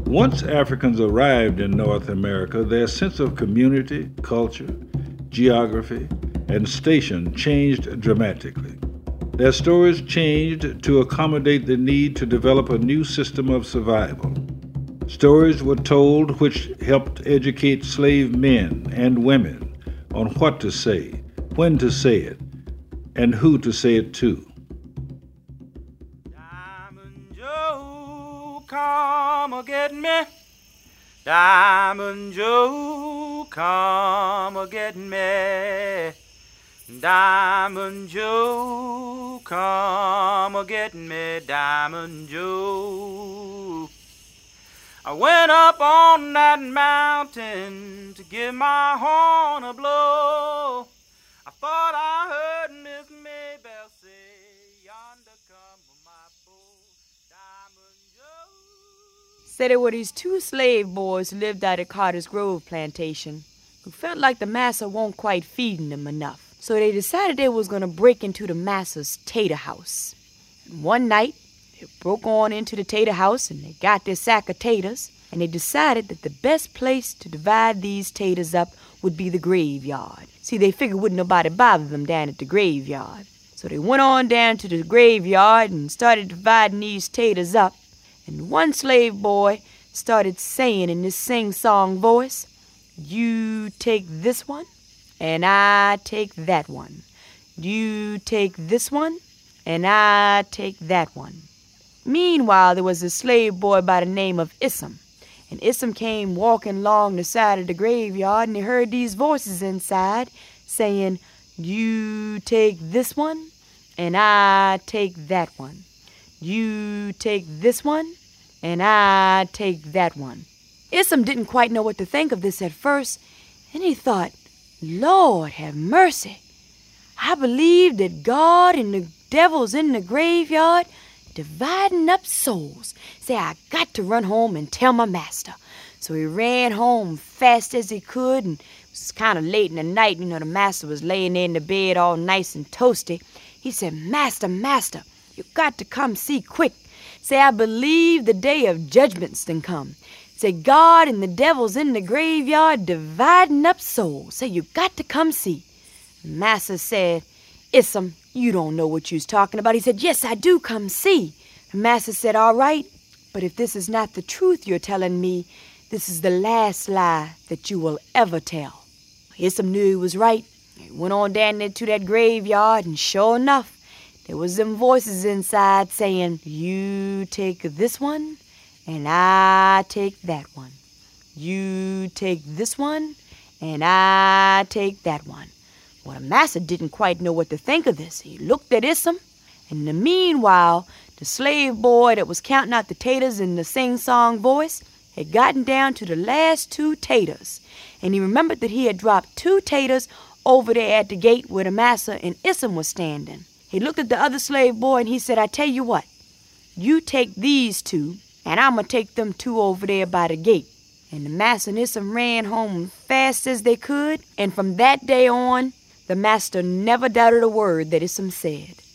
Once Africans arrived in North America, their sense of community, culture, geography, and station changed dramatically. Their stories changed to accommodate the need to develop a new system of survival. Stories were told which helped educate slave men and women on what to say, when to say it, and who to say it to. Diamond Joe, come get me. Diamond Joe, come get me. Diamond Joe, come get me. Diamond Joe. I went up on that mountain to give my horn a blow. I thought I heard Miss Maybelle say, yonder come my foe, Diamond Joe. Said there were these two slave boys who lived out at Carter's Grove plantation who felt like the massa won't quite feeding them enough. So they decided they was going to break into the massa's tater house. And one night, they broke on into the tater house and they got their sack of taters, and they decided that the best place to divide these taters up would be the graveyard. See, they figured wouldn't nobody bother them down at the graveyard. So they went on down to the graveyard and started dividing these taters up. And one slave boy started saying in this sing-song voice, "You take this one, and I take that one. You take this one, and I take that one." Meanwhile, there was a slave boy by the name of Issam. And Issam came walking along the side of the graveyard, and he heard these voices inside saying, "You take this one, and I take that one. You take this one, and I take that one." Issam didn't quite know what to think of this at first, and he thought, "Lord have mercy. I believe that God and the devil's in the graveyard dividing up souls. Say, I got to run home and tell my master." So he ran home fast as he could, and it was kind of late in the night. You know, the master was laying there in the bed all nice and toasty. He said, Master, you got to come see quick. Say, I believe the day of judgment's done come. Say, God and the devil's in the graveyard dividing up souls. Say, you got to come see." The master said, "Issam, you don't know what you's talking about." He said, "Yes, I do. Come see." The master said, "All right, but if this is not the truth you're telling me, this is the last lie that you will ever tell." Issam knew he was right. He went on down there to that graveyard, and sure enough, there was them voices inside saying, "You take this one, and I take that one. You take this one, and I take that one." Well, the master didn't quite know what to think of this. He looked at Issam, and in the meanwhile, the slave boy that was counting out the taters in the sing-song voice had gotten down to the last two taters, and he remembered that he had dropped two taters over there at the gate where the master and Issam was standing. He looked at the other slave boy, and he said, "I tell you what, you take these two, and I'm going to take them two over there by the gate." And the master and Issam ran home fast as they could, and from that day on, the master never doubted a word that Issam said.